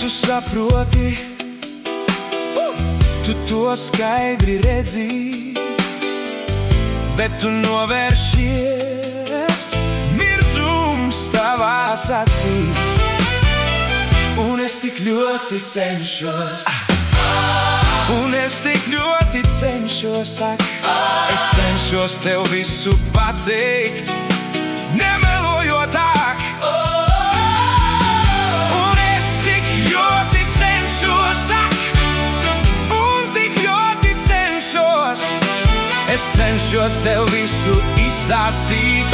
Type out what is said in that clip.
Visu saproti, tu to skaidri redzi, bet tu novēršies, mirdzums tavās acīs. Un es tik ļoti cenšos, un es tik ļoti cenšos, ak, es cenšos tev visu pateikt, nemelojot ak. Un es tik ļoti cenšos, ak, un tik ļoti cenšos, es cenšos tev visu izstāstīt,